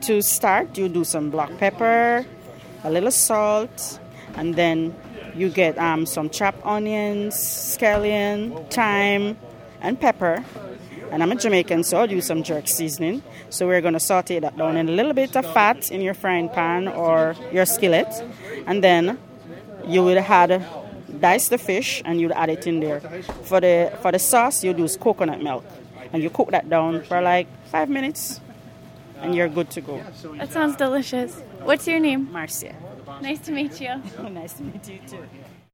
To start, you do some black pepper, a little salt, and then you get some chopped onions, scallion, thyme, and pepper. And I'm a Jamaican, so I'll use some jerk seasoning. So we're going to saute that down in a little bit of fat in your frying pan or your skillet. And then you will dice the fish and you'll add it in there. For the sauce, you use coconut milk. And you cook that down for like 5 minutes. And you're good to go. That sounds delicious. What's your name? Marcia. Nice to meet you. Nice to meet you too.